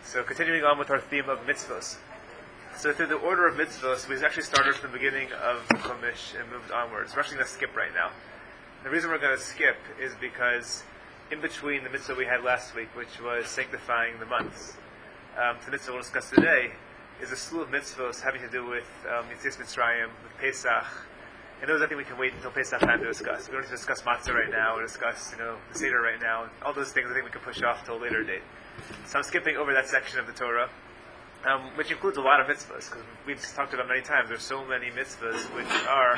So continuing on with our theme of mitzvos. So through the order of mitzvos, we actually started from the beginning of Chumash and moved onwards. We're actually going to skip right now. The reason we're going to skip is because in between the mitzvah we had last week, which was sanctifying the months, the mitzvah we'll discuss today is a slew of mitzvos having to do with Yetzias Mitzrayim, with Pesach, and those I think we can wait until Pesach time to discuss. We don't need to discuss matzah right now, or discuss the Seder right now. All those things I think we can push off till a later date. So I'm skipping over that section of the Torah, which includes a lot of mitzvahs, because we've talked about many times. There's so many mitzvahs which are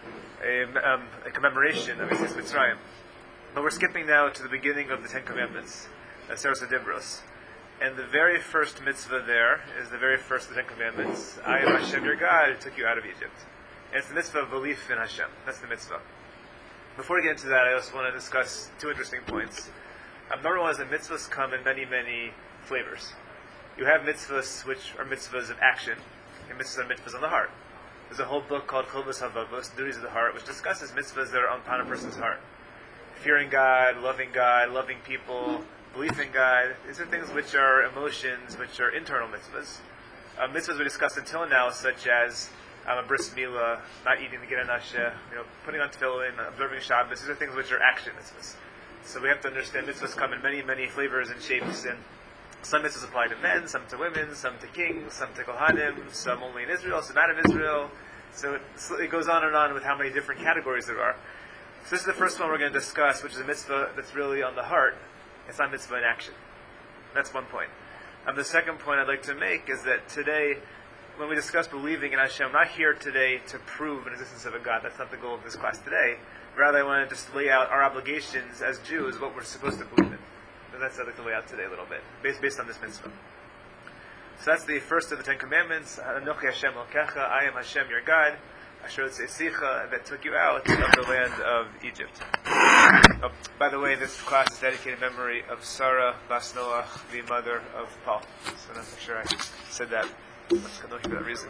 a commemoration of Yetzias Mitzrayim. But we're skipping now to the beginning of the Ten Commandments, Seros HaDibros. And the very first mitzvah there is the very first of the Ten Commandments. I am Hashem your God who took you out of Egypt. And it's the mitzvah of belief in Hashem. That's the mitzvah. Before we get into that, I also want to discuss two interesting points. Number one is that mitzvahs come in many, many flavors. You have mitzvahs which are mitzvahs of action, and mitzvahs are mitzvahs on the heart. There's a whole book called Chovos HaLevavos, Duties of the Heart, which discusses mitzvahs that are upon a person's heart. Fearing God, loving people, belief in God. These are things which are emotions, which are internal mitzvahs. Mitzvahs we discussed until now, such as a bris milah, not eating the Giranasha, putting on tefillin, observing Shabbos. These are things which are action mitzvahs. So we have to understand mitzvahs come in many, many flavors and shapes, and some mitzvahs apply to men, some to women, some to kings, some to kohanim, some only in Israel, some out of Israel. So it goes on with how many different categories there are. So this is the first one we're going to discuss, which is a mitzvah that's really on the heart. It's not mitzvah in action. That's one point. The second point I'd like to make is that today, when we discuss believing in Hashem, I'm not here today to prove an existence of a God. That's not the goal of this class today. Rather, I want to just lay out our obligations as Jews, what we're supposed to believe in. And that's what I'd like to lay out today a little bit, based on this mitzvah. So that's the first of the Ten Commandments. Anochi Hashem Elokecha, I am Hashem your God. Asher Tzeisecha, that took you out of the land of Egypt. Oh, by the way, this class is dedicated in memory of Sarah Bas Noach, the mother of Paul. So I'm not sure I said that. Let's go for that reason.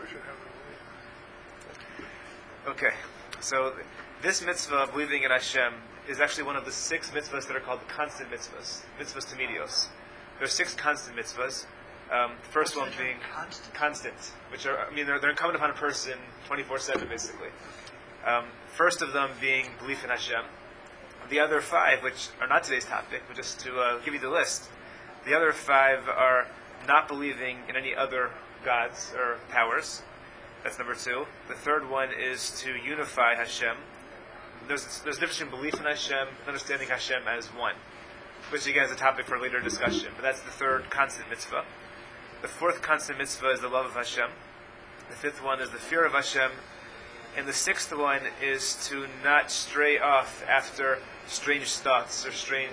Okay, so this mitzvah, believing in Hashem, is actually one of the 6 mitzvahs that are called constant mitzvahs, mitzvahs tamidiyos. There are 6 constant mitzvahs. The first one being constant, which are, they're incumbent upon a person 24/7, basically. First of them being belief in Hashem. The other 5, which are not today's topic, but just to give you the list, the other 5 are not believing in any other gods or powers. That's number 2. The third one is to unify Hashem. There's a difference between belief in Hashem and understanding Hashem as one, which again is a topic for later discussion, but that's the third constant mitzvah. The fourth constant mitzvah is the love of Hashem. The fifth one is the fear of Hashem. And the sixth one is to not stray off after strange thoughts or strange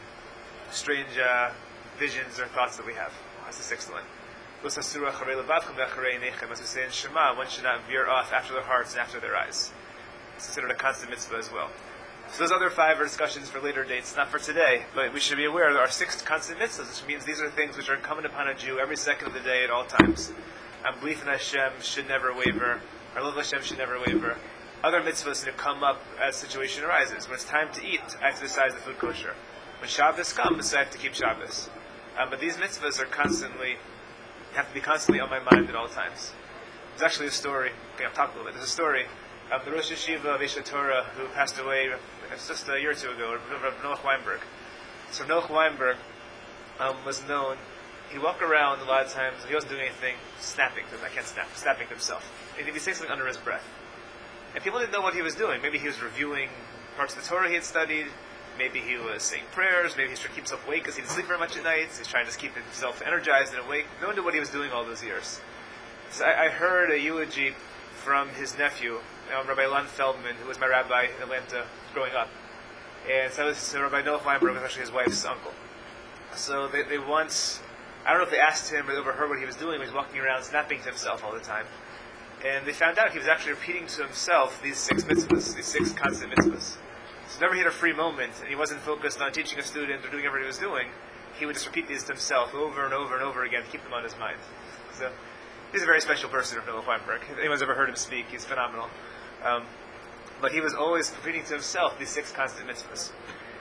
visions or thoughts that we have. That's the sixth one. As we say in Shema, one should not veer off after their hearts and after their eyes. It's considered a constant mitzvah as well. So those other 5 are discussions for later dates, not for today, but we should be aware there are 6 constant mitzvahs, which means these are things which are incumbent upon a Jew every second of the day at all times. Belief in Hashem should never waver. Our love of Hashem should never waver. Other mitzvahs come up as situation arises. When it's time to eat, I have to decide the food kosher. When Shabbos comes, I have to keep Shabbos. But these mitzvahs have to be constantly on my mind at all times. There's actually a story. Okay, I'll talk a little bit. There's a story. The Rosh Yeshiva of Aish Torah, who passed away just a year or 2 ago, Rav Noach Weinberg. So Noach Weinberg was known. He'd walk around a lot of times, he wasn't doing anything, snapping to himself. And he'd be saying something under his breath. And people didn't know what he was doing. Maybe he was reviewing parts of the Torah he had studied, maybe he was saying prayers, maybe he was trying to keep himself awake because he didn't sleep very much at night, so he's trying to keep himself energized and awake. No one knew what he was doing all those years. So I heard a eulogy from his nephew, Rabbi Ilan Feldman, who was my rabbi in Atlanta growing up. And so Rabbi Noach Weinberg was actually his wife's uncle. So they once, I don't know if they asked him or overheard what he was doing, he was walking around snapping to himself all the time. And they found out he was actually repeating to himself these 6 mitzvahs, these 6 constant mitzvahs. So whenever he had a free moment, and he wasn't focused on teaching a student or doing whatever he was doing, he would just repeat these to himself over and over and over again to keep them on his mind. So he's a very special person, Rav Noach Weinberg. If anyone's ever heard him speak, he's phenomenal. But he was always repeating to himself these 6 constant mitzvahs.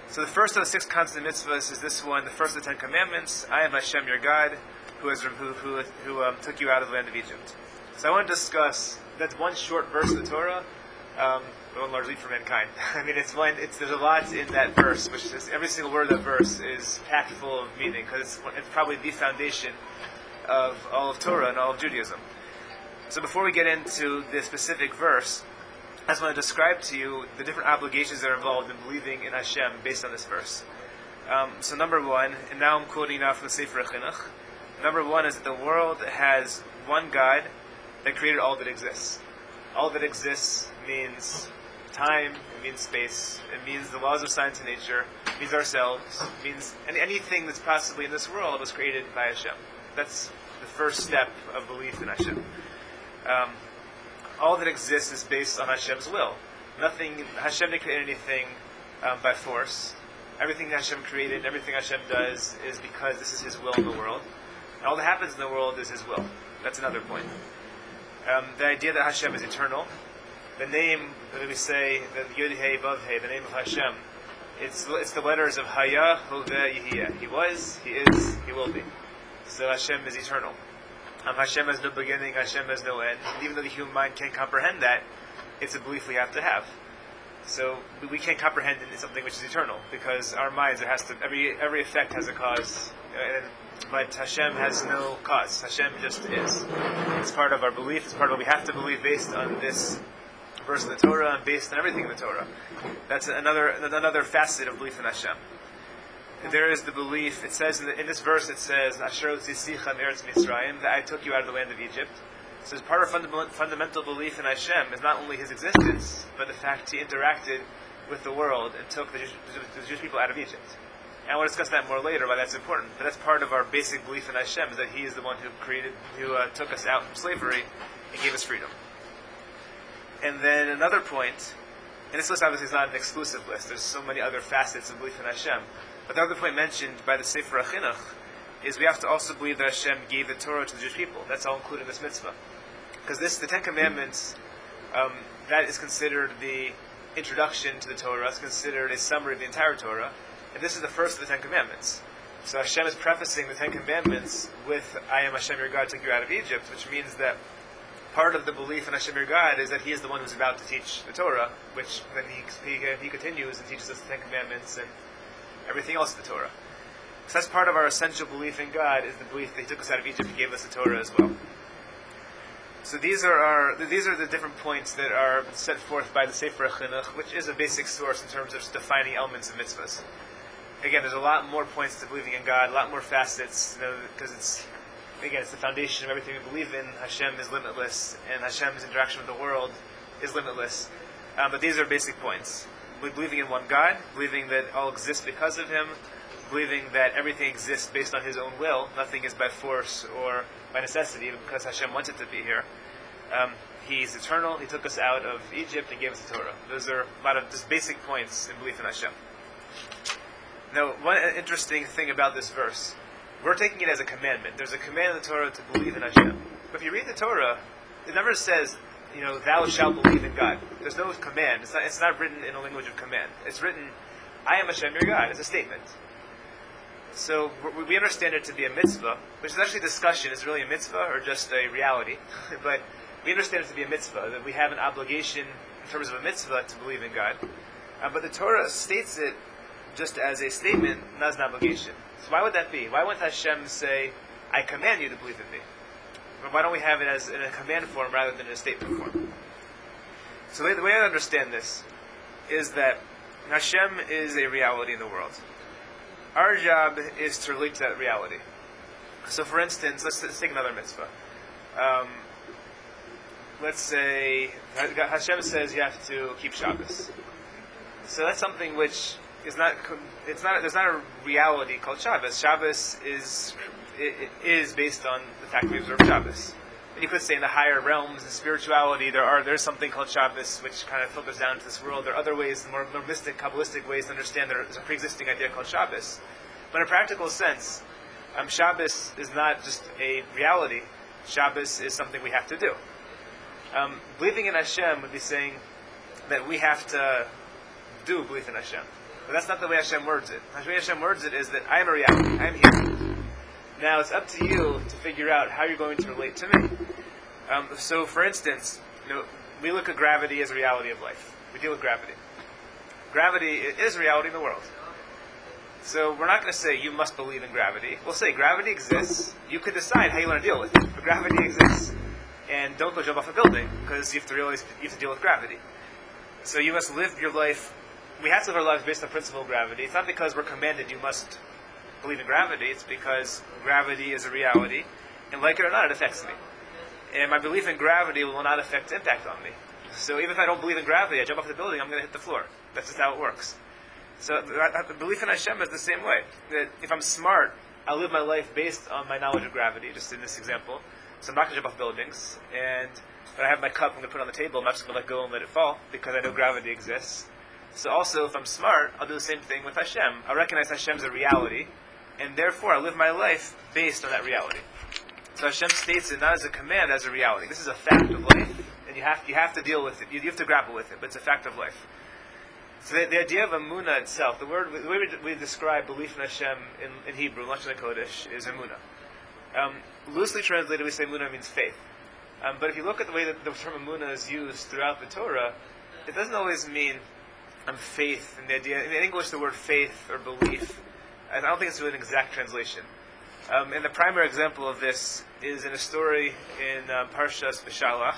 So the first of the 6 constant mitzvahs is this one, the first of the 10 commandments. I am Hashem your God, who took you out of the land of Egypt. So I want to discuss, that's one short verse of the Torah, one large leap for mankind. I mean, there's a lot in that verse, which is, every single word of that verse is packed full of meaning, because it's probably the foundation of all of Torah and all of Judaism. So before we get into the specific verse, I just want to describe to you the different obligations that are involved in believing in Hashem based on this verse. So number one, and now I'm quoting now from the Sefer Chinuch. Number one is that the world has one God that created all that exists. All that exists means time, it means space, it means the laws of science and nature, it means ourselves, it means anything that's possibly in this world was created by Hashem. That's the first step of belief in Hashem. All that exists is based on Hashem's will. Hashem didn't create anything by force. Everything Hashem created, everything Hashem does is because this is His will in the world. And all that happens in the world is His will. That's another point. The idea that Hashem is eternal, the name that we say, the Yud Hey Vav Hey, the name of Hashem, it's the letters of Haya, Hoveh, Yehiyah. He was, He is, He will be. So Hashem is eternal. Hashem has no beginning, Hashem has no end. And even though the human mind can't comprehend that, it's a belief we have to have. So we can't comprehend something which is eternal, because our minds, every effect has a cause, but Hashem has no cause. Hashem just is. It's part of our belief. It's part of what we have to believe based on this verse of the Torah and based on everything in the Torah. That's another facet of belief in Hashem. There is the belief, it says in this verse, it says, Asher tzisicha me'eretz Mitzrayim, that I took you out of the land of Egypt. So part of fundamental belief in Hashem is not only His existence, but the fact He interacted with the world and took the Jewish people out of Egypt. And I want to discuss that more later, why that's important. But that's part of our basic belief in Hashem, is that He is the one who took us out from slavery and gave us freedom. And then another point, and this list obviously is not an exclusive list, there's so many other facets of belief in Hashem. But the other point mentioned by the Sefer Chinuch is we have to also believe that Hashem gave the Torah to the Jewish people. That's all included in this mitzvah. Because the 10 Commandments, that is considered the introduction to the Torah. It's considered a summary of the entire Torah. And this is the first of the 10 Commandments. So Hashem is prefacing the 10 Commandments with, I am Hashem your God, took you out of Egypt, which means that part of the belief in Hashem your God is that He is the one who's about to teach the Torah, which then He continues and teaches us the 10 Commandments and everything else in the Torah. So that's part of our essential belief in God, is the belief that He took us out of Egypt and gave us the Torah as well. So these are the different points that are set forth by the Sefer Chinuch, which is a basic source in terms of defining elements of mitzvahs. Again, there's a lot more points to believing in God, a lot more facets, because it's the foundation of everything we believe in. Hashem is limitless, and Hashem's interaction with the world is limitless. But these are basic points. Believing in one God, believing that all exists because of Him, believing that everything exists based on His own will, nothing is by force or by necessity, because Hashem wants it to be here. He's eternal, He took us out of Egypt and gave us the Torah. Those are a lot of just basic points in belief in Hashem. Now, one interesting thing about this verse, we're taking it as a commandment. There's a command in the Torah to believe in Hashem. But if you read the Torah, it never says, thou shalt believe in God. There's no command. It's not written in a language of command. It's written, I am Hashem your God, as a statement. So we understand it to be a mitzvah, which is actually a discussion. Is it really a mitzvah or just a reality? But we understand it to be a mitzvah, that we have an obligation in terms of a mitzvah to believe in God. But the Torah states it just as a statement, not as an obligation. So why would that be? Why wouldn't Hashem say, I command you to believe in me? But why don't we have it as in a command form rather than in a statement form? So the way I understand this is that Hashem is a reality in the world. Our job is to relate to that reality. So for instance, let's take another mitzvah. Let's say Hashem says you have to keep Shabbos. So that's something which is there's not a reality called Shabbos. Shabbos is based on the fact we observe Shabbos. And you could say in the higher realms of spirituality, there's something called Shabbos which kind of filters down to this world. There are other ways, more mystic, Kabbalistic ways to understand there's a pre-existing idea called Shabbos. But in a practical sense, Shabbos is not just a reality. Shabbos is something we have to do. Believing in Hashem would be saying that we have to do belief in Hashem. But that's not the way Hashem words it. The way Hashem words it is that I am a reality. I am here. Now it's up to you to figure out how you're going to relate to me. So, for instance, we look at gravity as a reality of life. We deal with gravity. Gravity is a reality in the world. So we're not going to say you must believe in gravity. We'll say gravity exists. You could decide how you want to deal with it. But gravity exists. And don't go jump off a building because you have to realize you have to deal with gravity. So you must live your life. We have to live our lives based on the principle of gravity. It's not because we're commanded you must believe in gravity. It's because gravity is a reality. And like it or not, it affects me. And my belief in gravity will not affect impact on me. So even if I don't believe in gravity, I jump off the building, I'm going to hit the floor. That's just how it works. So the belief in Hashem is the same way. That if I'm smart, I'll live my life based on my knowledge of gravity, just in this example. So I'm not going to jump off buildings. And when I have my cup, I'm going to put it on the table. I'm not just going to let go and let it fall because I know gravity exists. So also, if I'm smart, I'll do the same thing with Hashem. I'll recognize Hashem as a reality, and therefore I'll live my life based on that reality. So Hashem states it not as a command, as a reality. This is a fact of life, and you have to deal with it. You have to grapple with it, but it's a fact of life. So the idea of Emunah itself, the way we describe belief in Hashem in Hebrew, Lashon HaKodesh, is Emunah. Loosely translated, we say Emunah means faith. But if you look at the way that the term Emunah is used throughout the Torah, it doesn't always mean faith. In the idea, in English, the word faith or belief, I don't think it's really an exact translation. And the primary example of this is in a story in Parshas Beshalach,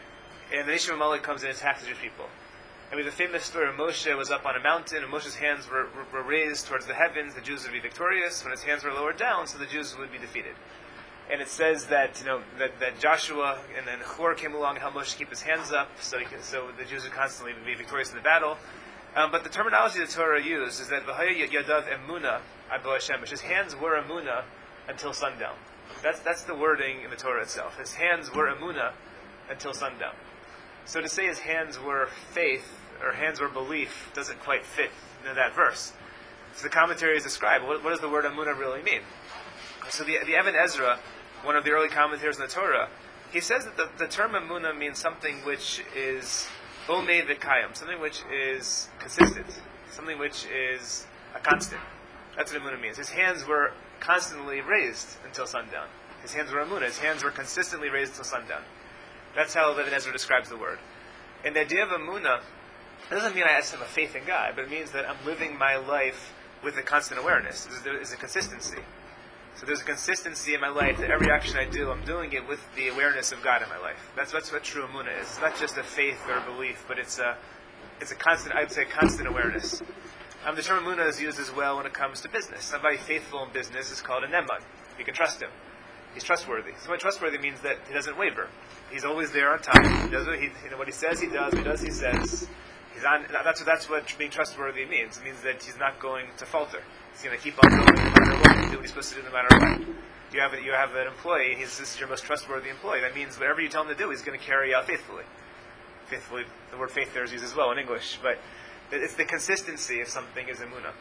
and the nation of Amalek comes and attacks the Jewish people. And we have the famous story of Moshe was up on a mountain, and Moshe's hands were raised towards the heavens. The Jews would be victorious. When his hands were lowered down, so the Jews would be defeated. And it says that that Joshua and then Hur came along and helped Moshe keep his hands up, so the Jews would constantly be victorious in the battle. But the terminology the Torah used is that V'haya Yadav Emunah Abo Hashem. His hands were Emunah until sundown. That's the wording in the Torah itself. His hands were Emunah until sundown. So to say his hands were faith or hands were belief doesn't quite fit into that verse. So the commentaries describe what does the word Emunah really mean. So the Even Ezra, one of the early commentators in the Torah, he says that the term Emunah means something which is Omed V'Kayim, something which is consistent, something which is a constant. That's what Emunah means. His hands were constantly raised until sundown. His hands were Emunah. His hands were consistently raised until sundown. That's how Even Ezra describes the word. And the idea of Emunah, it doesn't mean I have a faith in God, but it means that I'm living my life with a constant awareness. There's a consistency. So there's a consistency in my life that every action I do, I'm doing it with the awareness of God in my life. That's what true Emunah is. It's not just a faith or a belief, but it's a constant, I'd say, constant awareness. The term Emunah is used as well when it comes to business. Somebody faithful in business is called a Neman. You can trust him. He's trustworthy. So trustworthy means that he doesn't waver. He's always there on time. He does what he says he does. What he does he says. He's on. That's what being trustworthy means. It means that he's not going to falter. He's going to keep on going no matter what. He's doing what he's supposed to do no matter what. You have an employee. This is your most trustworthy employee. That means whatever you tell him to do, he's going to carry out faithfully. Faithfully, the word faith there is used as well in English, but it's the consistency of something is Emunah.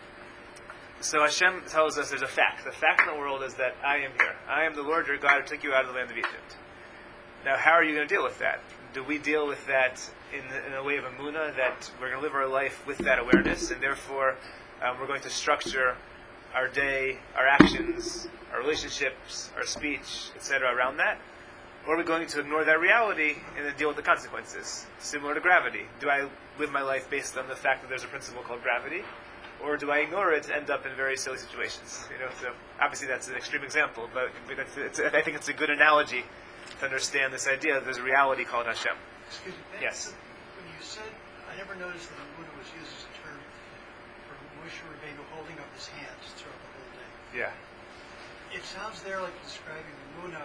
So Hashem tells us there's a fact. The fact in the world is that I am here. I am the Lord your God who took you out of the land of Egypt. Now, how are you going to deal with that? Do we deal with that in a way of Emunah, that we're going to live our life with that awareness, and therefore we're going to structure our day, our actions, our relationships, our speech, etc. around that? Or are we going to ignore that reality and then deal with the consequences? Similar to gravity. Do I live my life based on the fact that there's a principle called gravity? Or do I ignore it and end up in very silly situations? So obviously that's an extreme example, but I think it's a good analogy to understand this idea that there's a reality called Hashem. Excuse me. Yes. When you said, I never noticed that Emunah was used as a term for Moshe Rabbeinu holding up his hands throughout the whole day. Yeah. It sounds there like describing Emunah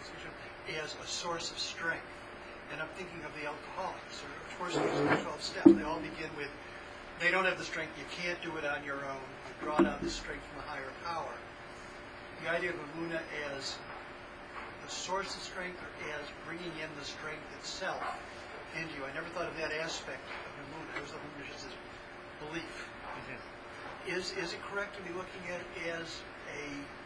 as a source of strength. And I'm thinking of the alcoholics, or of course there's the 12 steps. They all begin with, they don't have the strength, you can't do it on your own, you draw down the strength from a higher power. The idea of Emunah as the source of strength, or as bringing in the strength itself into you. I never thought of that aspect of Emunah. I was looking at it just as belief. Mm-hmm. Is it correct to be looking at it as a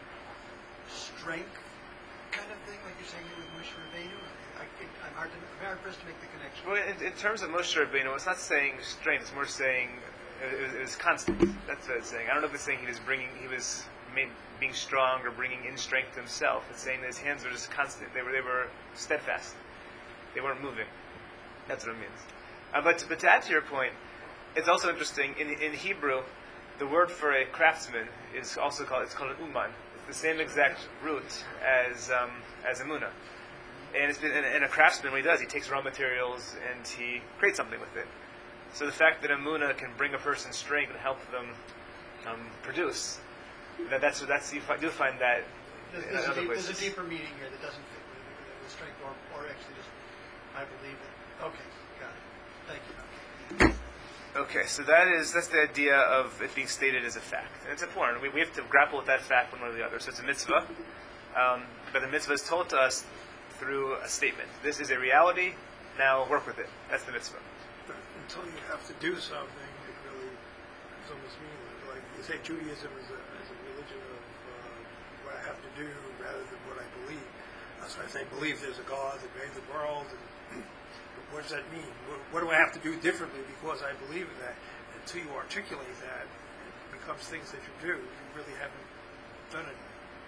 strength kind of thing, like you're saying with Moshe Rabbeinu? I'm hard pressed to make the connection. Well, in terms of Moshe Rabbeinu, it's not saying strength, it's more saying It was constant. That's what it's saying. I don't know if it's saying he was being strong or bringing in strength to himself. It's saying that his hands were just constant. They were steadfast. They weren't moving. That's what it means. But to add to your point, it's also interesting. In Hebrew, the word for a craftsman is also called an uman. It's the same exact root as emunah. And a craftsman, what he does, he takes raw materials and he creates something with it. So the fact that emunah can bring a person's strength and help them produce, that's you do find that in other places. There's a deeper meaning here that doesn't fit with strength or actually just I believe it. Okay, got it. Thank you. Okay, so that's the idea of it being stated as a fact, and it's important. We have to grapple with that fact one way or the other. So it's a mitzvah, but the mitzvah is told to us through a statement. This is a reality. Now work with it. That's the mitzvah. But until you have to do something, it really is almost meaningless. Like you say, Judaism is a religion of what I have to do rather than what I believe. So I say, believe there's a God that made the world. And what does that mean? What do I have to do differently because I believe in that? Until you articulate that, it becomes things that you do. You really haven't done it.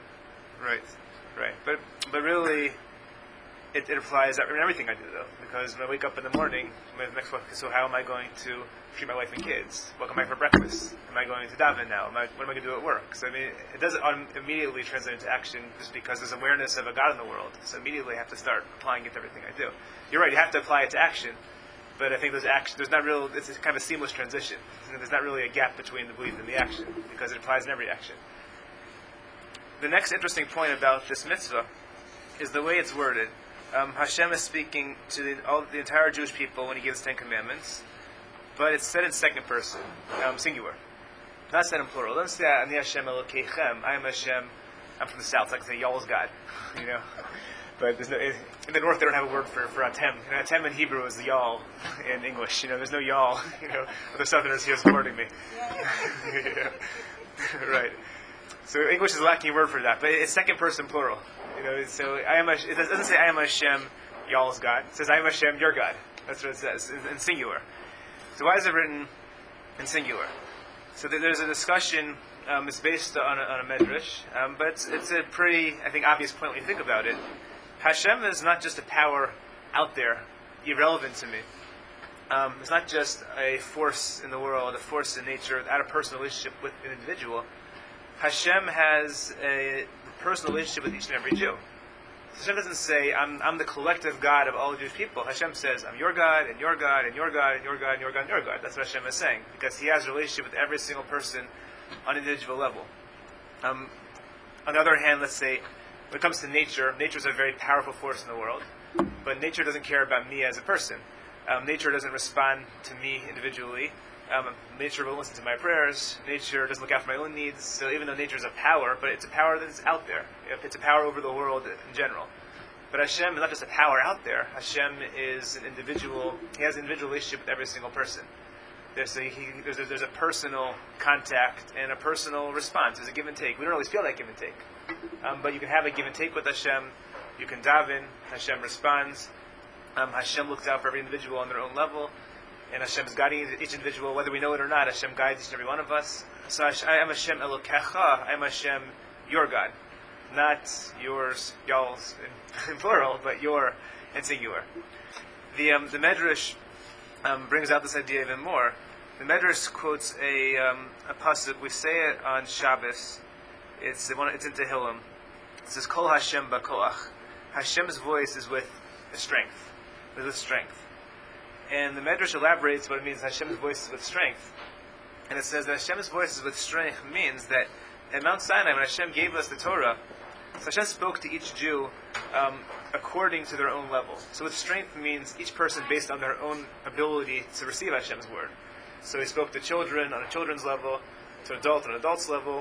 Right. But really, it applies in everything I do, though. Because when I wake up in the morning, my next question is, so how am I going to treat my wife and kids? What am I for breakfast? Am I going to daven now? What am I going to do at work? So it doesn't immediately translate into action just because there's awareness of a God in the world. So immediately I have to start applying it to everything I do. You're right, you have to apply it to action. But I think it's kind of a seamless transition. There's not really a gap between the belief and the action because it applies in every action. The next interesting point about this mitzvah is the way it's worded. Hashem is speaking to the entire Jewish people when He gives 10 commandments, but it's said in second person, singular. Not said in plural. It doesn't say, Ani Hashem Elokeichem, I am Hashem. I'm from the south, so I can say Y'all's God, But there's in the north they don't have a word for Atem. Atem in Hebrew is Y'all in English. There's no Y'all. The southerners here supporting me. Right. So English is lacking a word for that, but it's second person plural. So it doesn't say I am Hashem, y'all's God. It says I am Hashem, your God. That's what it says in singular. So why is it written in singular? So there's a discussion. It's based on a medrash, but it's a pretty, I think, obvious point when you think about it. Hashem is not just a power out there, irrelevant to me. It's not just a force in the world, a force in nature, without a personal relationship with an individual. Hashem has a personal relationship with each and every Jew. Hashem doesn't say, I'm the collective God of all the Jewish people. Hashem says, I'm your God, and your God, and your God, and your God, and your God, and your God. That's what Hashem is saying, because He has a relationship with every single person on an individual level. On the other hand, let's say, when it comes to nature is a very powerful force in the world, but nature doesn't care about me as a person. Nature doesn't respond to me individually. Nature won't listen to my prayers. Nature doesn't look out for my own needs. So even though nature is a power, but it's a power that's out there. It's a power over the world in general. But Hashem is not just a power out there. Hashem is an individual. He has an individual relationship with every single person. There's a personal contact and a personal response. There's a give and take. We don't always feel that give and take. But you can have a give and take with Hashem. You can daven. Hashem responds. Hashem looks out for every individual on their own level. And Hashem is guiding each individual, whether we know it or not. Hashem guides each and every one of us. So I am Hashem Elokecha. I am Hashem, your God. Not yours, y'all's in plural, but your in singular. The Medrash brings out this idea even more. The Medrash quotes a pasuk. We say it on Shabbos. It's in Tehillim. It says, Kol Hashem ba'koach. Hashem's voice is with strength. With strength. And the Medrash elaborates what it means Hashem's voice is with strength. And it says that Hashem's voice is with strength means that at Mount Sinai, when Hashem gave us the Torah, so Hashem spoke to each Jew according to their own level. So with strength means each person based on their own ability to receive Hashem's word. So He spoke to children on a children's level, to an adult on an adult's level,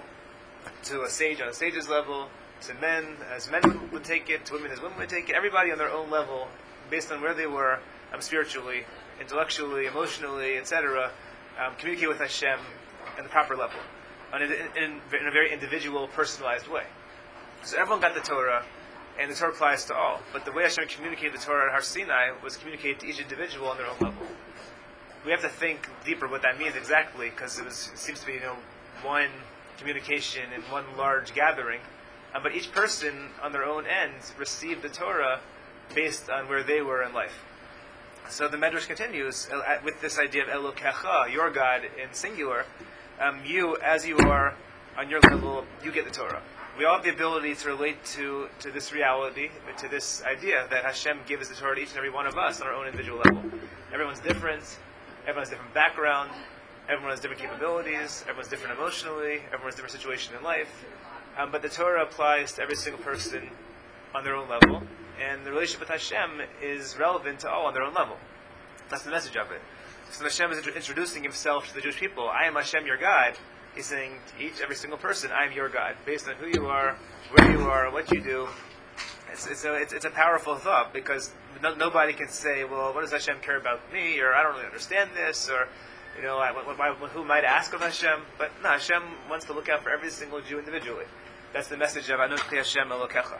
to a sage on a sage's level, to men as men would take it, to women as women would take it. Everybody on their own level, based on where they were, spiritually, intellectually, emotionally, etc., communicate with Hashem in the proper level, in a very individual, personalized way. So everyone got the Torah, and the Torah applies to all. But the way Hashem communicated the Torah at Har Sinai was communicated to each individual on their own level. we have to think deeper what that means exactly, because it seems to be one communication in one large gathering. But each person on their own end received the Torah based on where they were in life. So the Medrash continues with this idea of Elokecha, your God in singular. You, as you are on your level, you get the Torah. We all have the ability to relate to this reality, to this idea that Hashem gives the Torah to each and every one of us on our own individual level. Everyone's different. Everyone has different background. Everyone has different capabilities. Everyone's different emotionally. Everyone's different situation in life. But the Torah applies to every single person on their own level. And the relationship with Hashem is relevant to all on their own level. That's the message of it. So Hashem is introducing himself to the Jewish people. I am Hashem, your God. He's saying to every single person, I am your God, based on who you are, where you are, what you do. It's a powerful thought, because nobody can say, well, what does Hashem care about me, or I don't really understand this, or who might ask of Hashem? But no, Hashem wants to look out for every single Jew individually. That's the message of Anochi Hashem Elokecha.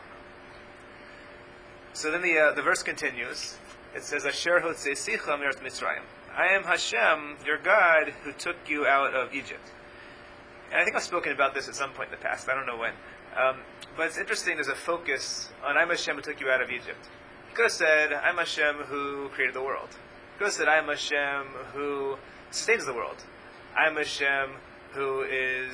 So then the verse continues. It says, Asher hotzeisicha me'eretz Mitzrayim. I am Hashem, your God, who took you out of Egypt. And I think I've spoken about this at some point in the past. I don't know when. But it's interesting, there's a focus on I'm Hashem who took you out of Egypt. He could have said, I'm Hashem who created the world. He could have said, I'm Hashem who sustains the world. I'm Hashem who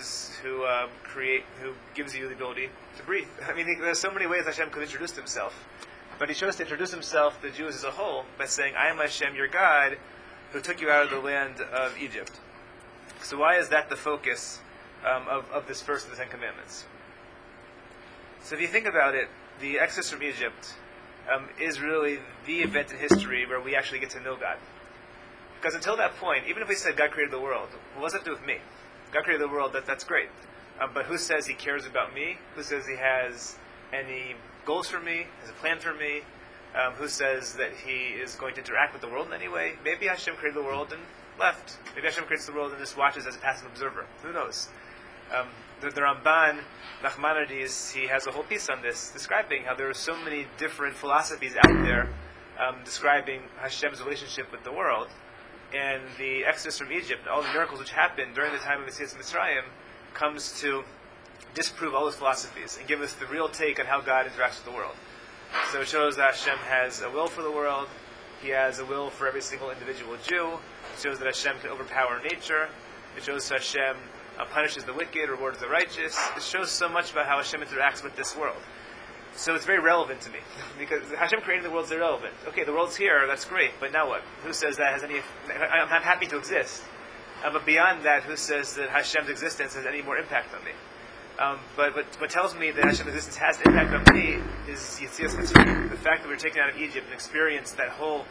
gives you the ability to breathe. I mean, there's so many ways Hashem could introduce himself. But he chose to introduce himself to the Jews as a whole by saying, I am Hashem, your God, who took you out of the land of Egypt. So why is that the focus of this first of the Ten Commandments? So if you think about it, the Exodus from Egypt is really the event in history where we actually get to know God. Because until that point, even if we said God created the world, what does that do with me? God created the world, that's great. But who says he cares about me? Who says he has any goals for me, has a plan for me? Who says that he is going to interact with the world in any way? Maybe Hashem created the world and left. Maybe Hashem creates the world and just watches as a passive observer. Who knows? The Ramban, Nachmanides, he has a whole piece on this, describing how there are so many different philosophies out there describing Hashem's relationship with the world. And the Exodus from Egypt, all the miracles which happened during the time of Yetzias Mitzrayim, comes to disprove all those philosophies and give us the real take on how God interacts with the world. So it shows that Hashem has a will for the world. He has a will for every single individual Jew. It shows that Hashem can overpower nature. It shows Hashem punishes the wicked, rewards the righteous. It shows so much about how Hashem interacts with this world. So it's very relevant to me, because Hashem created the world is irrelevant. Okay, the world's here, that's great, but now what? Who says that has any... I'm happy to exist. But beyond that, who says that Hashem's existence has any more impact on me? But what tells me that Hashem's existence has impact on me is Yetzias Mitzrayim. The fact that we were taken out of Egypt and experienced that whole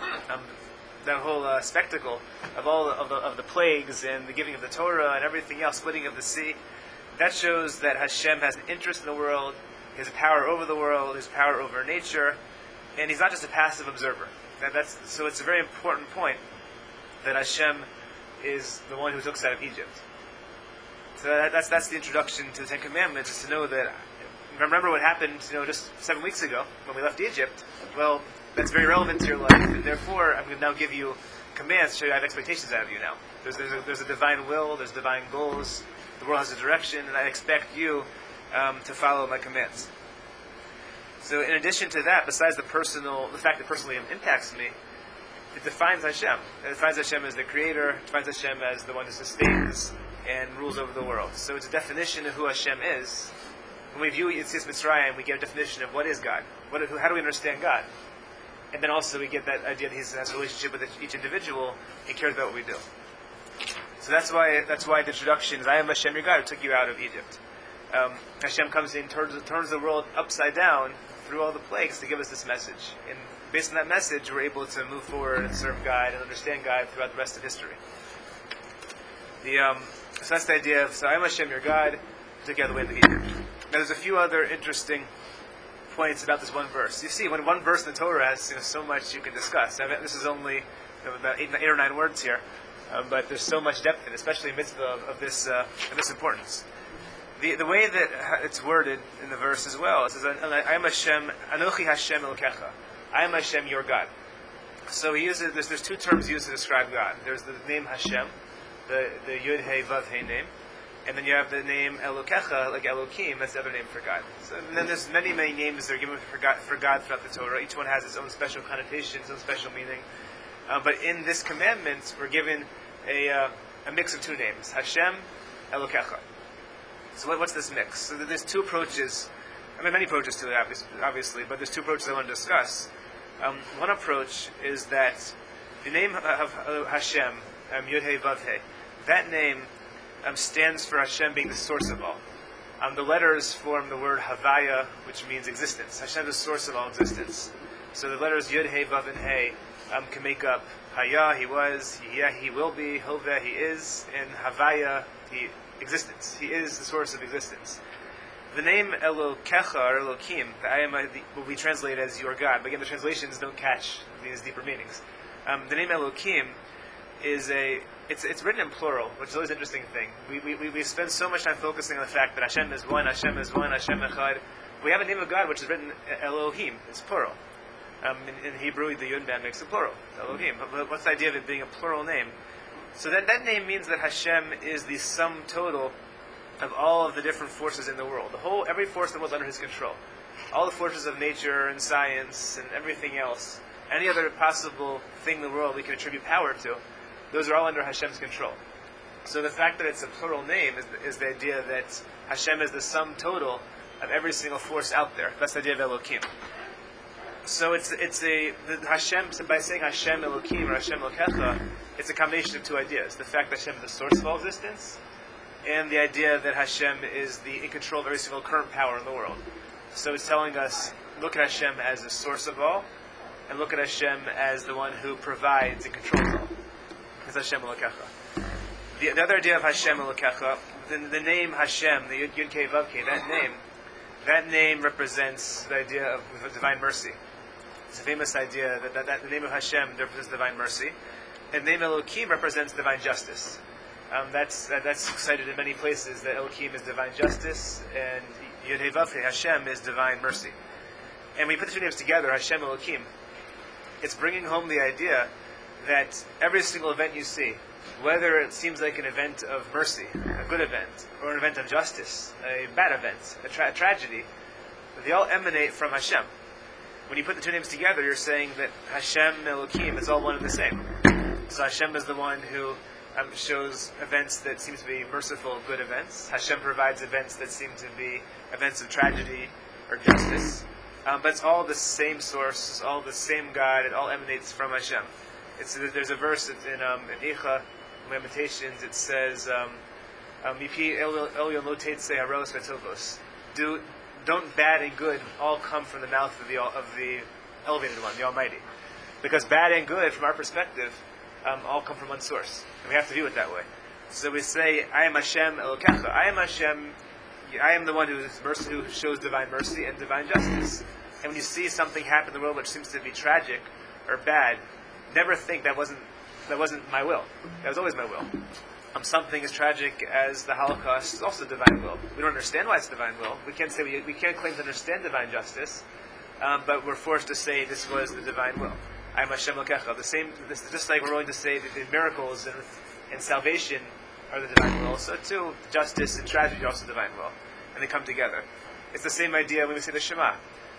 spectacle of all of the plagues and the giving of the Torah and everything else, splitting of the sea. That shows that Hashem has an interest in the world. He has a power over the world. He has power over nature, and he's not just a passive observer. So it's a very important point that Hashem is the one who took us out of Egypt. So that's the introduction to the Ten Commandments, is to know that, remember what happened, just 7 weeks ago when we left Egypt. Well, that's very relevant to your life, and therefore I'm going to now give you commands to show you I have expectations out of you now. There's a divine will, there's divine goals, the world has a direction, and I expect you to follow my commands. So in addition to that, besides the fact that personally impacts me, it defines Hashem. It defines Hashem as the creator, it defines Hashem as the one who sustains and rules over the world. So it's a definition of who Hashem is. When we view Yetzias Mitzrayim, we get a definition of what is God. How do we understand God? And then also we get that idea that He has a relationship with each individual and cares about what we do. So that's why the introduction is, I am Hashem your God who took you out of Egypt. Hashem comes in, turns the world upside down through all the plagues to give us this message. And based on that message, we're able to move forward and serve God and understand God throughout the rest of history. So that's the idea of, I am Hashem your God who took you out of the land of Egypt. Now there's a few other interesting points about this one verse. You see, when one verse in the Torah has so much you can discuss. This is only about 8 or 9 words here, but there's so much depth in it, especially in the midst of this importance. The way that it's worded in the verse as well, it says, I am Hashem, Anochi Hashem Elokecha. I am Hashem, your God. So he uses there's two terms used to describe God. There's the name Hashem, the Yud Hey Vav Hey name, and then you have the name Elokecha, like Elokim. That's the other name for God. So, and then there's many names that are given for God throughout the Torah. Each one has its own special connotation, its own special meaning. But in this commandment, we're given a mix of two names: Hashem, Elokecha. So what's this mix? So there's two approaches. I mean, many approaches to it, obviously, but there's two approaches I want to discuss. One approach is that the name of Hashem, Yud Hey Vav Hey, that name stands for Hashem being the source of all. The letters form the word Havaya, which means existence. Hashem is the source of all existence. So the letters Yud Hey Vav and Hey can make up Haya, he was, he will be, Hoveh, he is, and Havaya, existence. He is the source of existence. The name Elokecha or Elokim, will be translated as your God. But again, the translations don't catch these deeper meanings. The name Elokim is it's written in plural, which is always an interesting thing. We spend so much time focusing on the fact that Hashem is one, Hashem Echad. We have a name of God which is written Elohim. It's plural. In Hebrew, the Yud band makes it plural, Elohim. But what's the idea of it being a plural name? So that name means that Hashem is the sum total of all of the different forces in the world. Every force in the world is under His control. All the forces of nature and science and everything else, any other possible thing in the world we can attribute power to, those are all under Hashem's control. So the fact that it's a plural name is the idea that Hashem is the sum total of every single force out there. That's the idea of Elokim. So it's Hashem, by saying Hashem Elokim or Hashem Elokecha, it's a combination of two ideas. The fact that Hashem is the source of all existence, and the idea that Hashem is in control of every single current power in the world. So it's telling us, look at Hashem as the source of all, and look at Hashem as the one who provides and controls all. It's Hashem Elokecha. The other idea of Hashem Elokecha, the name Hashem, the Yud Kei Vav Kei, that name represents the idea of divine mercy. It's a famous idea that the name of Hashem represents divine mercy, and the name Elokim represents divine justice. That's cited in many places, that Elokim is divine justice, and Yud Hey Vav Hey, Hashem, is divine mercy. And when you put the two names together, Hashem Elokim, it's bringing home the idea that every single event you see, whether it seems like an event of mercy, a good event, or an event of justice, a bad event, a tragedy, they all emanate from Hashem. When you put the two names together, you're saying that Hashem Elokim is all one and the same. So Hashem is the one who shows events that seem to be merciful, good events. Hashem provides events that seem to be events of tragedy or justice. But it's all the same source, it's all the same God, it all emanates from Hashem. There's a verse in Eicha, Lamentations, it says, Mipi Elyon lo tetzei haros v'tovos. Don't bad and good all come from the mouth of the elevated one, the Almighty. Because bad and good, from our perspective, all come from one source. And we have to view it that way. So we say, I am Hashem Elokecha. I am Hashem, I am the one who shows divine mercy and divine justice. And when you see something happen in the world which seems to be tragic or bad, never think that wasn't my will. That was always my will. Something as tragic as the Holocaust is also divine will. We don't understand why it's divine will. We can't claim to understand divine justice, but we're forced to say this was the divine will. I am Hashem Elokecha. Just like we're willing to say that the miracles and salvation are the divine will, so too justice and tragedy are also divine will, and they come together. It's the same idea when we say the Shema.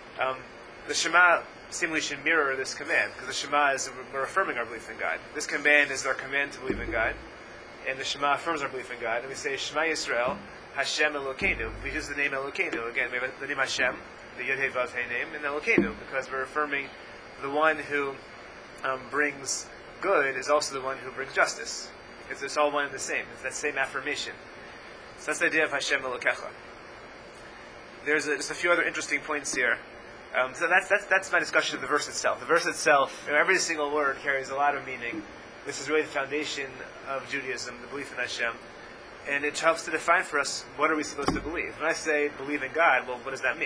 The Shema seemingly should mirror this command, because the Shema is we're affirming our belief in God. This command is our command to believe in God, and the Shema affirms our belief in God. And we say Shema Yisrael, Hashem Elokeinu. We use the name Elokeinu again. We have the name Hashem, the Yud Hey Vav Hey name, and Elokeinu, because we're affirming the one who brings good is also the one who brings justice. It's all one and the same. It's that same affirmation. So that's the idea of Hashem Elokecha. There's just a few other interesting points here. So that's my discussion of the verse itself. The verse itself, every single word carries a lot of meaning. This is really the foundation of Judaism, the belief in Hashem. And it helps to define for us what are we supposed to believe. When I say believe in God, well, what does that mean?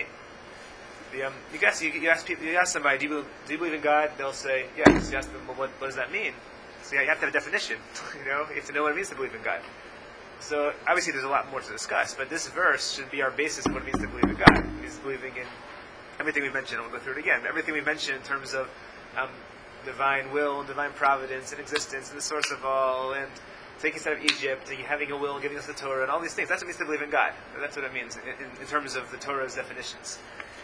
You ask somebody, do you believe in God? They'll say, yes. You ask them, well, what does that mean? So you have to have a definition. You have to know what it means to believe in God. So obviously there's a lot more to discuss, but this verse should be our basis of what it means to believe in God. It means believing in everything we mentioned. We'll go through it again. Everything we mentioned in terms of divine will, and divine providence, and existence, and the source of all, and taking us out of Egypt, and having a will, and giving us the Torah, and all these things. That's what it means to believe in God. That's what it means in terms of the Torah's definitions.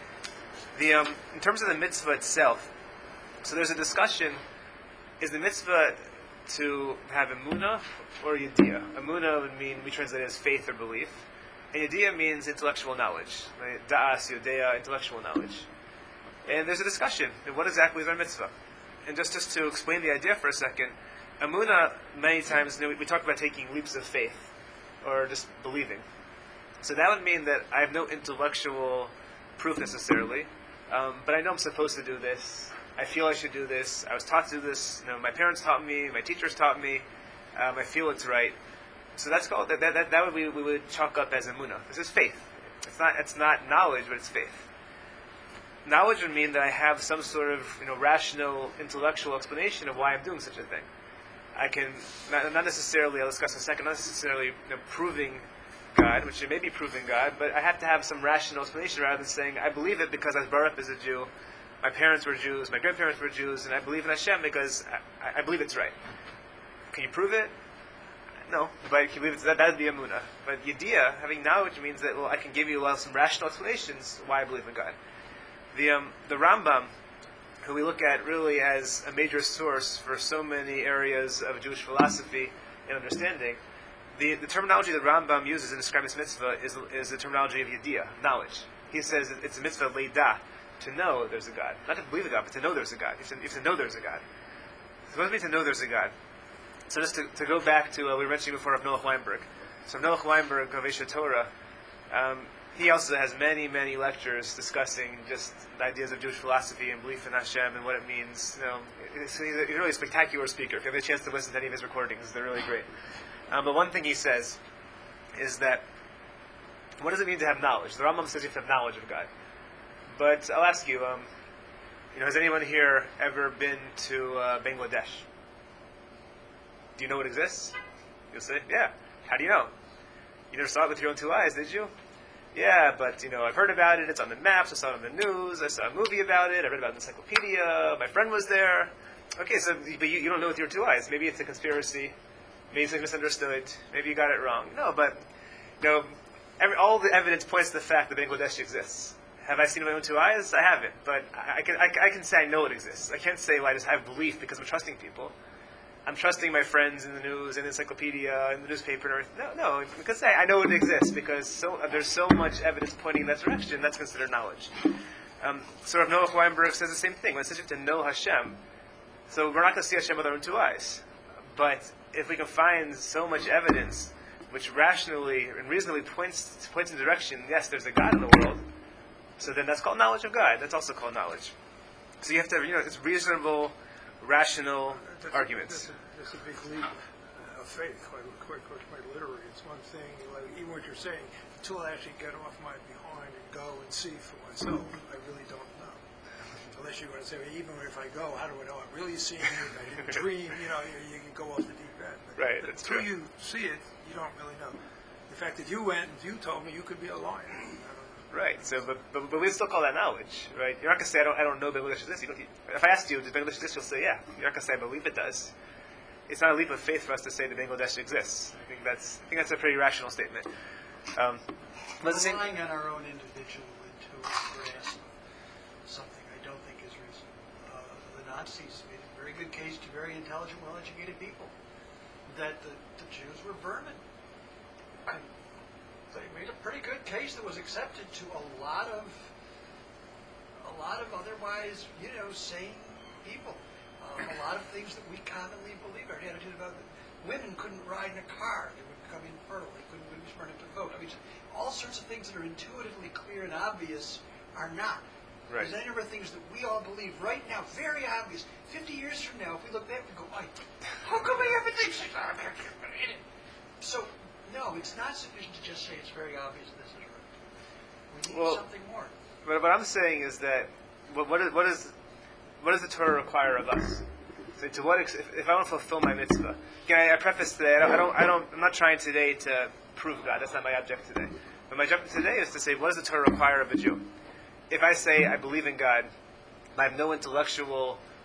In terms of the mitzvah itself, so there's a discussion: is the mitzvah to have emunah or yediyah? Emunah would mean, we translate it as faith or belief, and yediyah means intellectual knowledge. Right? Da'as, yodea, intellectual knowledge. And there's a discussion: what exactly is our mitzvah? And just to explain the idea for a second, emunah, many times we talk about taking leaps of faith or just believing. So that would mean that I have no intellectual proof necessarily, but I know I'm supposed to do this. I feel I should do this. I was taught to do this. My parents taught me. My teachers taught me. I feel it's right. So that's called that would we would chalk up as emunah. This is faith. It's not knowledge, but it's faith. Knowledge would mean that I have some sort of rational, intellectual explanation of why I'm doing such a thing. I can not necessarily. I'll discuss in a second. Not necessarily proving God, which it may be proving God, but I have to have some rational explanation rather than saying I believe it because I was brought up as a Jew. My parents were Jews, my grandparents were Jews, and I believe in Hashem because I believe it's right. Can you prove it? No, but I can believe that would be emunah. But yediyah, having knowledge, means that I can give you some rational explanations why I believe in God. The Rambam, who we look at really as a major source for so many areas of Jewish philosophy and understanding, the terminology that Rambam uses in describing this mitzvah is the terminology of yediyah, knowledge. He says it's a mitzvah leidah, to know there's a God. Not to believe in God, but to know there's a God. You have to know there's a God. So what does it mean to know there's a God? So just to go back to, we were mentioning before, of Noach Weinberg. So Noach Weinberg, Kovesha Torah, he also has many, many lectures discussing just the ideas of Jewish philosophy and belief in Hashem and what it means. He's a really spectacular speaker. If you have a chance to listen to any of his recordings, they're really great. But one thing he says is that, what does it mean to have knowledge? The Rambam says you have to have knowledge of God. But I'll ask you, has anyone here ever been to Bangladesh? Do you know it exists? You'll say, yeah. How do you know? You never saw it with your own two eyes, did you? Yeah, but I've heard about it. It's on the maps. I saw it on the news. I saw a movie about it. I read about it in the encyclopedia. My friend was there. Okay, so but you don't know with your two eyes. Maybe it's a conspiracy. Maybe it's misunderstood. Maybe you got it wrong. No, but all the evidence points to the fact that Bangladesh exists. Have I seen it with my own two eyes? I haven't, but I can say I know it exists. I can't say, well, I just have belief because I'm trusting people. I'm trusting my friends in the news, in the encyclopedia, in the newspaper, and everything. No, because I know it exists because there's so much evidence pointing in that direction. That's considered knowledge. So Rav Noach Weinberg says the same thing. When it says you have to know Hashem, so we're not going to see Hashem with our own two eyes. But if we can find so much evidence which rationally and reasonably points in the direction, yes, there's a God in the world, so then that's called knowledge of God. That's also called knowledge. So you have to have, it's reasonable, rational arguments. That's a big leap of faith, quite literally. It's one thing, even what you're saying, until I actually get off my behind and go and see for myself, I really don't know. Unless you're going to say, even if I go, how do I know I'm really seeing it? I didn't dream, you can go off the deep end. Right, that's true. Until you see it, you don't really know. In fact, if you went and you told me, you could be a liar. Right. So, but we still call that knowledge, right? You're not going to say I don't know Bangladesh exists. If I asked you, does Bangladesh exist? You'll say, yeah. You're not going to say I believe it does. It's not a leap of faith for us to say that Bangladesh exists. I think that's a pretty rational statement. Relying on our own individual intuitive grasp of something I don't think is reasonable. The Nazis made a very good case to very intelligent, well-educated people that the Jews were vermin. And they made a pretty good case that was accepted to a lot of otherwise, sane people. A lot of things that we commonly believe. Our attitude about women couldn't ride in a car; they would become infertile. They couldn't be smart enough to vote. I mean, all sorts of things that are intuitively clear and obvious are not. Right. There's any number of things that we all believe right now, very obvious. 50 years from now, if we look back, we go, how come we ever think so? So, no, it's not sufficient to just say it's very obvious this is right. We need something more. But what I'm saying is that what does the Torah require of us? So to what if I want to fulfill my mitzvah? Again, I preface today. I'm not trying today to prove God. That's not my object today. But my object today is to say, what does the Torah require of a Jew? If I say I believe in God, I have no intellectual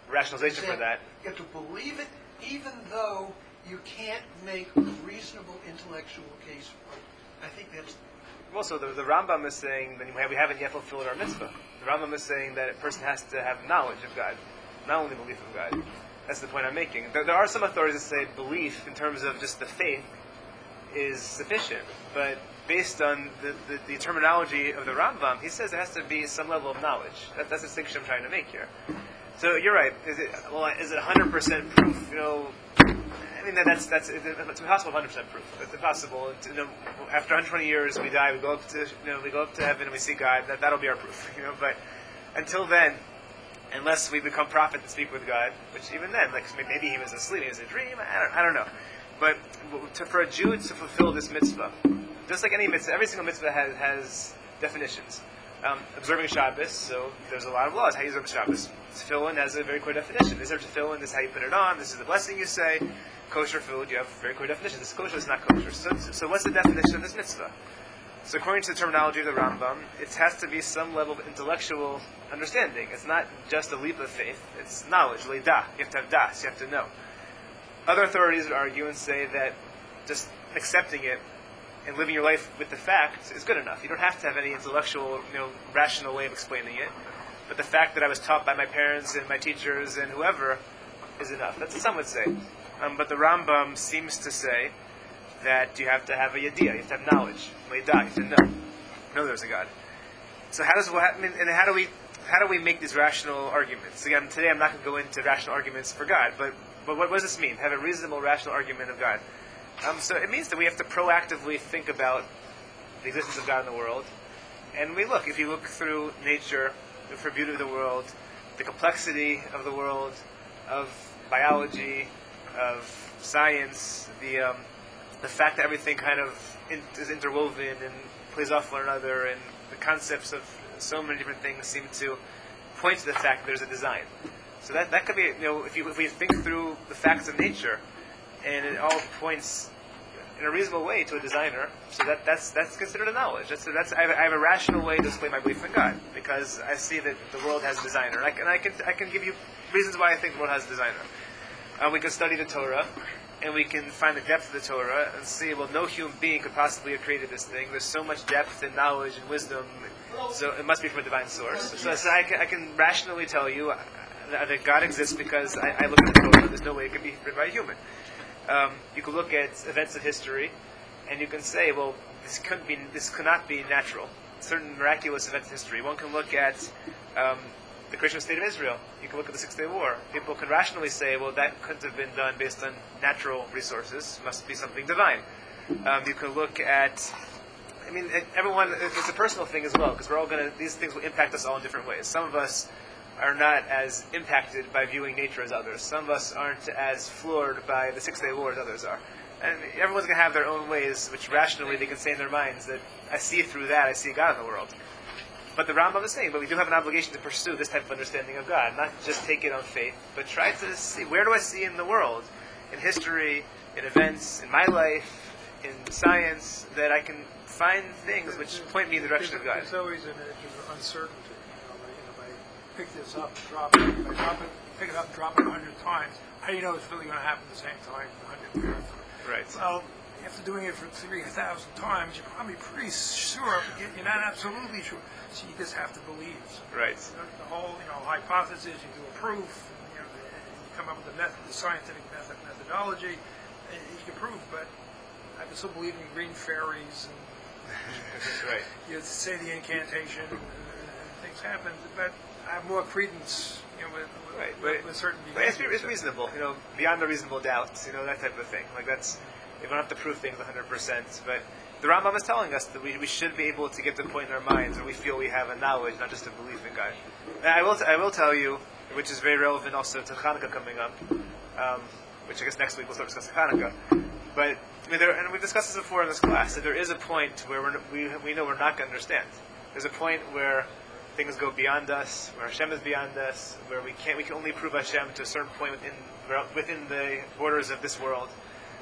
rationalization for that. You have to believe it, even though you can't make a reasonable intellectual case for it. I think that's. Well, so the Rambam is saying that we haven't yet fulfilled our mitzvah. The Rambam is saying that a person has to have knowledge of God, not only belief of God. That's the point I'm making. There are some authorities that say belief, in terms of just the faith, is sufficient. But based on the terminology of the Rambam, he says there has to be some level of knowledge. That's the distinction I'm trying to make here. So you're right. Is it 100% proof? I mean it's impossible 100% proof. It's impossible. After 120 years, we die. We go up to heaven and we see God. That'll be our proof. But until then, unless we become prophet and speak with God, which even then, like maybe he was asleep, he was a dream. I don't know. But for a Jew to fulfill this mitzvah, just like any mitzvah, every single mitzvah has definitions. Observing Shabbos, so there's a lot of laws how you observe Shabbos. Tefillin has a very clear definition. Is there tefillin? This is how you put it on. This is the blessing you say. Kosher food, you have very clear definition. This is kosher, this is not kosher. So what's the definition of this mitzvah? So according to the terminology of the Rambam, it has to be some level of intellectual understanding. It's not just a leap of faith. It's knowledge, leidah. You have to have das. You have to know. Other authorities would argue and say that just accepting it and living your life with the fact is good enough. You don't have to have any intellectual, rational way of explaining it. But the fact that I was taught by my parents and my teachers and whoever is enough. That's what some would say. But the Rambam seems to say that you have to have a yediyah, you have to have knowledge, leidah, you have to know there's a God. So how do we make these rational arguments? Again, today I'm not going to go into rational arguments for God, but what does this mean? Have a reasonable rational argument of God. So it means that we have to proactively think about the existence of God in the world, and if you look through nature, the beauty of the world, the complexity of the world, of biology, of science, the fact that everything kind of is interwoven and plays off one another, and the concepts of so many different things seem to point to the fact that there's a design. So that could be, if we think through the facts of nature, and it all points in a reasonable way to a designer, so that's considered a knowledge. I have a rational way to display my belief in God, because I see that the world has a designer, and I can give you reasons why I think the world has a designer. We can study the Torah, and we can find the depth of the Torah and see, no human being could possibly have created this thing. There's so much depth and knowledge and wisdom, so it must be from a divine source. So I can rationally tell you that God exists because I look at the Torah. There's no way it could be written by a human. You can look at events of history, and you can say, this cannot be natural. Certain miraculous events of history. One can look at the creation of the state of Israel. You can look at the Six-Day War. People can rationally say, that couldn't have been done based on natural resources. It must be something divine. You can look at, everyone, it's a personal thing as well, because these things will impact us all in different ways. Some of us are not as impacted by viewing nature as others. Some of us aren't as floored by the Six-Day War as others are. And everyone's going to have their own ways, which rationally they can say in their minds that I see through that, I see God in the world. But the Rambam is saying, we do have an obligation to pursue this type of understanding of God, not just take it on faith, but try to see, where do I see in the world, in history, in events, in my life, in science, that I can find things which point me in the direction of God. There's always an edge of uncertainty. If I pick this up, pick it up and drop it 100 times, how do you know it's really going to happen at the same time the 100th year? Right. Well, after doing it for 3,000 times, you're probably pretty sure, but you're not absolutely sure. So you just have to believe. So right. The whole, hypothesis, you do a proof, you come up with the scientific methodology, and you can prove. But I still believe in green fairies, and right. You say the incantation, and things happen. But I have more credence, with certain. But it's reasonable, beyond a reasonable doubt, that type of thing. We don't have to prove things 100%, but the Rambam is telling us that we should be able to get to the point in our minds where we feel we have a knowledge, not just a belief in God. And I will tell you, which is very relevant also to Hanukkah coming up, which I guess next week we'll start discussing Hanukkah. But and we've discussed this before in this class, that there is a point where we know we're not going to understand. There's a point where things go beyond us, where Hashem is beyond us, where we can only prove Hashem to a certain point within the borders of this world.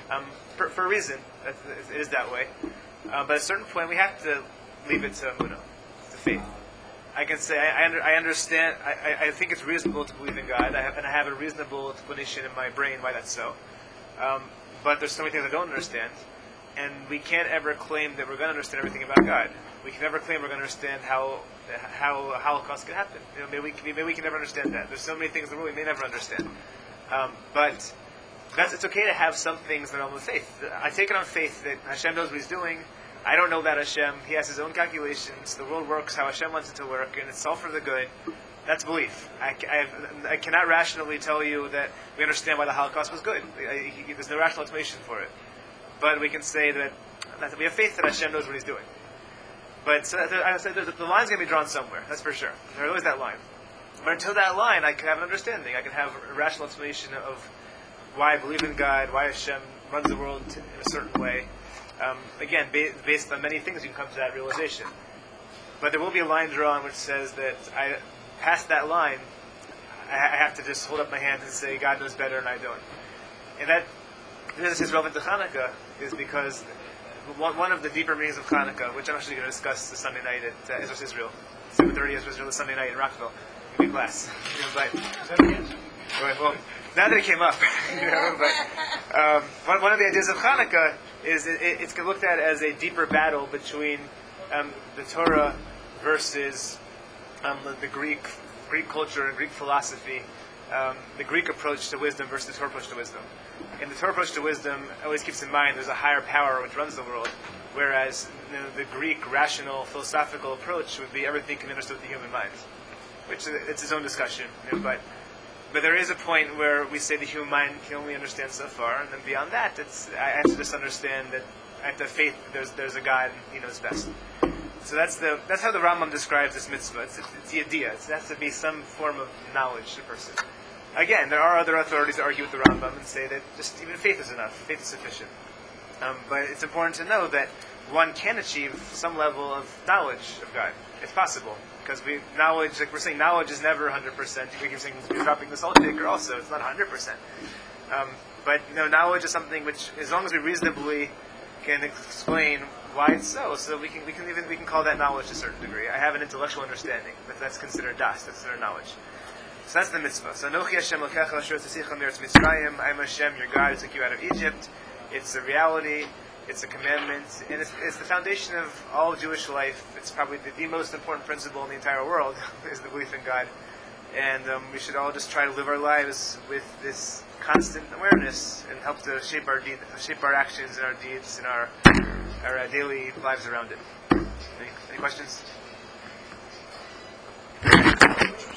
For a reason, it is that way. But at a certain point, we have to leave it to Emunah, to faith. I can say I understand. I think it's reasonable to believe in God. I have a reasonable explanation in my brain why that's so. But there's so many things I don't understand, and we can't ever claim that we're going to understand everything about God. We can never claim we're going to understand how a Holocaust could happen. Maybe we can never understand that. There's so many things in the world we may never understand. But it's okay to have some things that are on with faith. I take it on faith that Hashem knows what He's doing. I don't know about Hashem. He has His own calculations. The world works how Hashem wants it to work, and it's all for the good. That's belief. I cannot rationally tell you that we understand why the Holocaust was good. There's no rational explanation for it. But we can say that we have faith that Hashem knows what He's doing. But so I said the line's going to be drawn somewhere. That's for sure. There's always that line. But until that line, I can have an understanding. I can have a rational explanation of why I believe in God, why Hashem runs the world in a certain way. Again, based on many things, you can come to that realization. But there will be a line drawn which says that past that line, I have to just hold up my hands and say, God knows better and I don't. And that, this is relevant to Hanukkah, is because one of the deeper meanings of Hanukkah, which I'm actually going to discuss this Sunday night at Ezras Israel, 7:30 Ezras Israel, this Sunday night in Rockville, in class. But, well, now that it came up, but one of the ideas of Hanukkah is it's looked at as a deeper battle between the Torah versus the Greek culture and Greek philosophy, the Greek approach to wisdom versus the Torah approach to wisdom. And the Torah approach to wisdom always keeps in mind there's a higher power which runs the world, whereas the Greek rational philosophical approach would be everything can be understood with the human mind, which it's its own discussion. But there is a point where we say the human mind can only understand so far, and then beyond that, I have to just understand that I have to have faith that there's a God and He knows best. So that's how the Rambam describes this mitzvah. It's the idea. It has to be some form of knowledge to a person. Again, there are other authorities that argue with the Rambam and say that just even faith is enough. Faith is sufficient. But it's important to know that one can achieve some level of knowledge of God. It's possible. Because knowledge, like we're saying, knowledge is never 100%. We keep saying you're dropping the salt shaker also. It's not 100%. But knowledge is something which, as long as we reasonably can explain why it's so we can call that knowledge to a certain degree. I have an intellectual understanding, but that's considered das, that's considered knowledge. So that's the mitzvah. So Anochi Hashem Elokecha asher tzisicha me'eretz Mitzrayim. I am Hashem, your God, who took you out of Egypt. It's a reality. It's a commandment, and it's the foundation of all Jewish life. It's probably the most important principle in the entire world is the belief in God. And we should all just try to live our lives with this constant awareness and help to shape our actions and our deeds and our daily lives around it. Any questions?